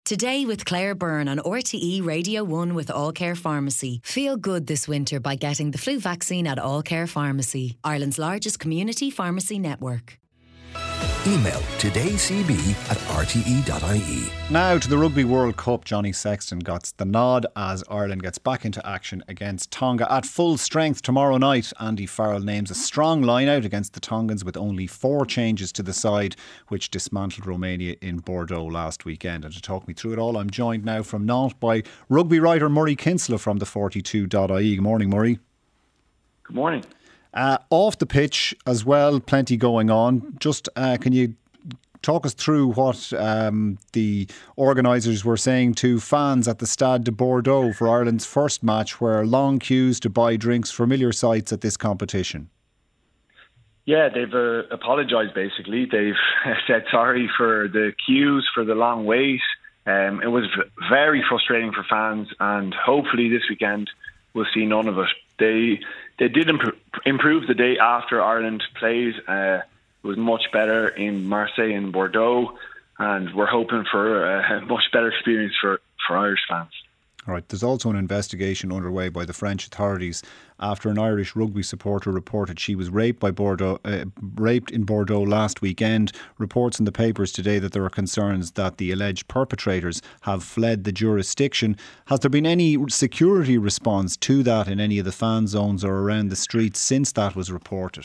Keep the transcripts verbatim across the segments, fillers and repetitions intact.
Today with Claire Byrne on R T E Radio one with All Care Pharmacy. Feel good this winter by getting the flu vaccine at All Care Pharmacy, Ireland's largest community pharmacy network. Email todaycb at r t e dot i e. Now to the Rugby World Cup. Johnny Sexton got the nod as Ireland gets back into action against Tonga at full strength tomorrow night. Andy Farrell names a strong line out against the Tongans with only four changes to the side, which dismantled Romania in Bordeaux last weekend. And to talk me through it all, I'm joined now from Nantes by rugby writer Murray Kinsella from the forty-two dot I E. Good morning, Murray. Good morning. Uh, off the pitch as well, plenty going on. Just uh, can you talk us through what um, the organisers were saying to fans at the Stade de Bordeaux for Ireland's first match, where long queues to buy drinks, familiar sights at this competition? Yeah, they've uh, apologised basically. They've said sorry for the queues, for the long wait. Um, it was v- very frustrating for fans, and hopefully this weekend we'll see none of it. They they did imp- improve the day after Ireland plays. Uh, it was much better in Marseille and Bordeaux, and we're hoping for a much better experience for, for Irish fans. All right. There's also an investigation underway by the French authorities after an Irish rugby supporter reported she was raped by Bordeaux, uh, raped in Bordeaux last weekend. Reports in the papers today that there are concerns that the alleged perpetrators have fled the jurisdiction. Has there been any security response to that in any of the fan zones or around the streets since that was reported?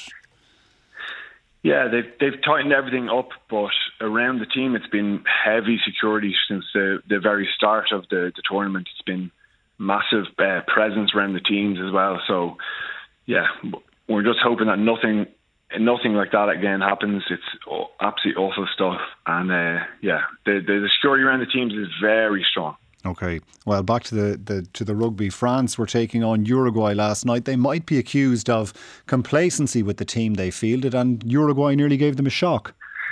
Yeah, they've they've tightened everything up, but around the team it's been heavy security since the, the very start of the, the tournament. It's been massive uh, presence around the teams as well. So, yeah, we're just hoping that nothing nothing like that again happens. It's absolutely awful stuff. And, uh, yeah, the, the, the security around the teams is very strong. Okay, well, back to the, the to the rugby. France were taking on Uruguay last night. They might be accused of complacency with the team they fielded, and Uruguay nearly gave them a shock.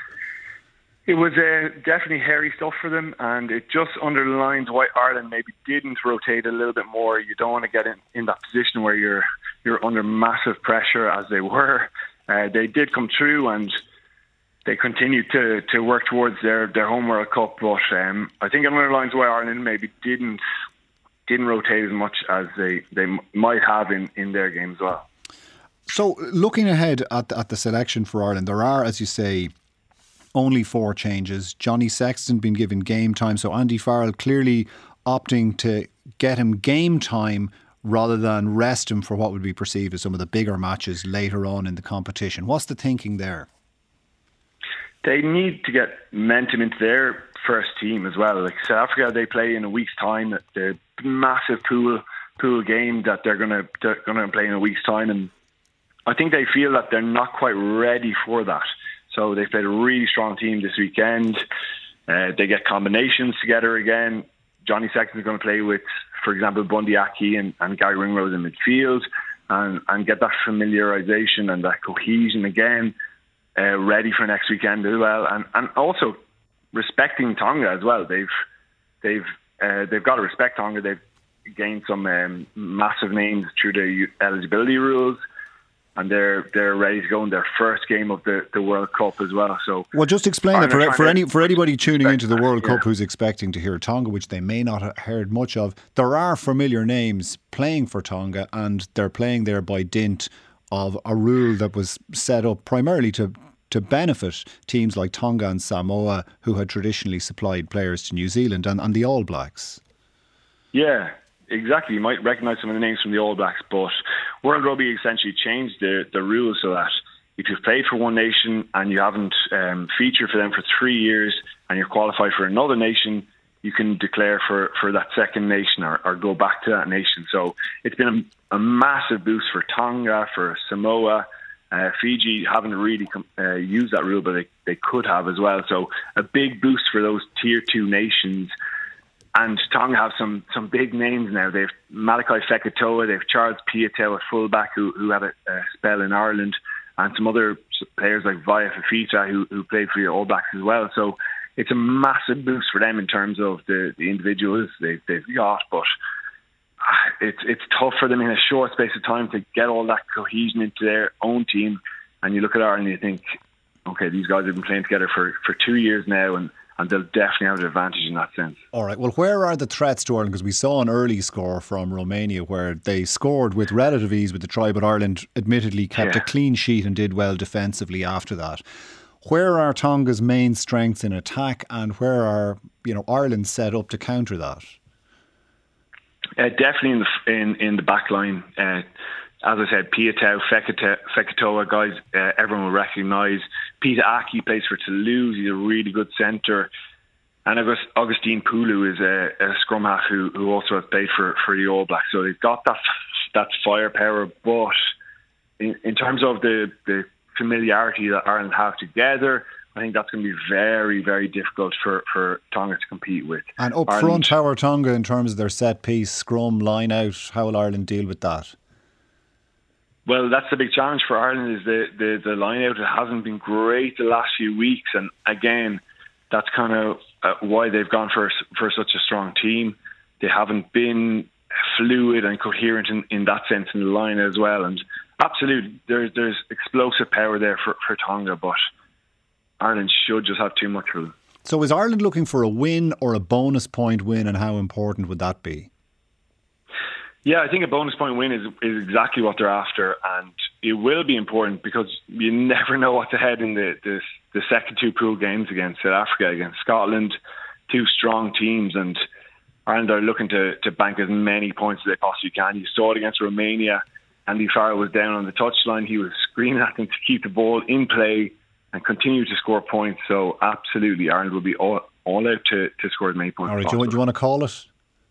It was uh, definitely hairy stuff for them, and it just underlines why Ireland maybe didn't rotate a little bit more. You don't want to get in, in that position where you're you're under massive pressure as they were. Uh, they did come through, and they continued to, to work towards their, their home World Cup, but um, I think it underlines why Ireland maybe didn't didn't rotate as much as they, they might have in, in their game as well. So looking ahead at, at the selection for Ireland, there are, as you say, only four changes. Johnny Sexton been given game time, so Andy Farrell clearly opting to get him game time rather than rest him for what would be perceived as some of the bigger matches later on in the competition. What's the thinking there? They need to get momentum into their first team as well. Like South Africa, they play in a week's time. The massive pool pool game that they're gonna they're gonna play in a week's time, and I think they feel that they're not quite ready for that. So they played a really strong team this weekend. Uh, they get combinations together again. Johnny Sexton is going to play with, for example, Bundy Aki and, and Gary Ringrose in midfield, and and get that familiarisation and that cohesion again. Uh, ready for next weekend as well, and and also respecting Tonga as well. They've they've uh, they've got to respect Tonga. They've gained some um, massive names through the eligibility rules, and they're they're ready to go in their first game of the, the World Cup as well. So, well, just explain it for for any for anybody tuning into the World that, Cup yeah. who's expecting to hear Tonga, which they may not have heard much of. There are familiar names playing for Tonga, and they're playing there by dint of a rule that was set up primarily to to benefit teams like Tonga and Samoa, who had traditionally supplied players to New Zealand and, and the All Blacks. Yeah, exactly. You might recognise some of the names from the All Blacks, but World Rugby essentially changed the, the rules so that if you've played for one nation and you haven't um, featured for them for three years and you're qualified for another nation, you can declare for, for that second nation or, or go back to that nation. So it's been a, a massive boost for Tonga, for Samoa. Uh, Fiji haven't really com- uh, used that rule, but they, they could have as well. So a big boost for those tier two nations. And Tonga have some, some big names now. They've Malachi Fekitoa, they've Charles Piatel at fullback, who, who had a, a spell in Ireland, and some other players like Vaya Fafita, who, who played for the All Blacks as well. So it's a massive boost for them in terms of the, the individuals they, they've got. But it's it's tough for them in a short space of time to get all that cohesion into their own team. And you look at Ireland and you think, okay, these guys have been playing together for, for two years now, and, and they'll definitely have an advantage in that sense. All right, well, where are the threats to Ireland? Because we saw an early score from Romania where they scored with relative ease with the try, but Ireland admittedly kept Yeah. a clean sheet and did well defensively after that. Where are Tonga's main strengths in attack, and where are, you know, Ireland set up to counter that? Uh, definitely in the in, in the back line. Uh, as I said, Piatau, Fekete- Feketoa, guys, uh, everyone will recognise. Peter Aki plays for Toulouse. He's a really good centre. And August, Augustine Poulou is a, a scrum half who, who also has played for, for the All Blacks. So they've got that that firepower. But in, in terms of the, the familiarity that Ireland have together, I think that's going to be very, very difficult for, for Tonga to compete with. And up Ireland, front, how are Tonga in terms of their set piece, scrum, line out? How will Ireland deal with that? Well, that's the big challenge for Ireland is the, the, the line out. It hasn't been great the last few weeks. And again, that's kind of uh, why they've gone for, for such a strong team. They haven't been fluid and coherent in, in that sense in the line as well. And absolutely, there's, there's explosive power there for, for Tonga, but Ireland should just have too much for them. So is Ireland looking for a win or a bonus point win, and how important would that be? Yeah, I think a bonus point win is is exactly what they're after, and it will be important because you never know what's ahead in the the, the second two pool games against South Africa, against Scotland, two strong teams, and Ireland are looking to, to bank as many points as they possibly can. You saw it against Romania. Andy Farrell was down on the touchline. He was screaming at them to keep the ball in play and continue to score points. So absolutely, Ireland will be all, all out to, to score as many points All right, as do you, possible. do you want to call it?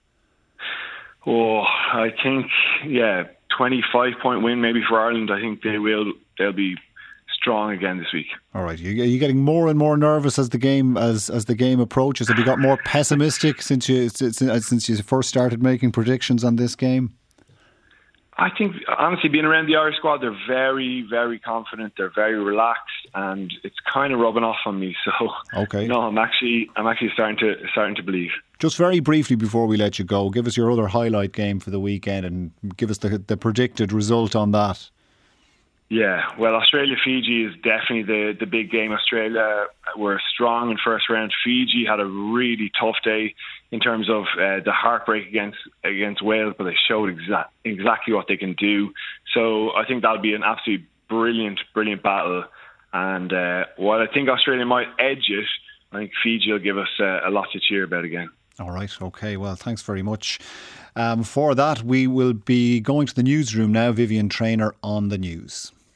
Oh, I think, yeah, twenty-five point win maybe for Ireland. I think they will, they'll be strong again this week. All right, you, are you getting more and more nervous as the game as as the game approaches? Have you got more pessimistic since you since, since you first started making predictions on this game? I think, honestly, being around the Irish squad, they're very, very confident. They're very relaxed, and it's kind of rubbing off on me. So, okay, no, I'm actually, I'm actually starting to starting to believe. Just very briefly before we let you go, give us your other highlight game for the weekend, and give us the the predicted result on that. Yeah, well, Australia-Fiji is definitely the, the big game. Australia were strong in first round. Fiji had a really tough day in terms of uh, the heartbreak against against Wales, but they showed exa- exactly what they can do. So I think that'll be an absolutely brilliant, brilliant battle. And uh, while I think Australia might edge it, I think Fiji will give us uh, a lot to cheer about again. All right, okay, well, thanks very much. Um, for that, we will be going to the newsroom now. Vivian Traynor on the news.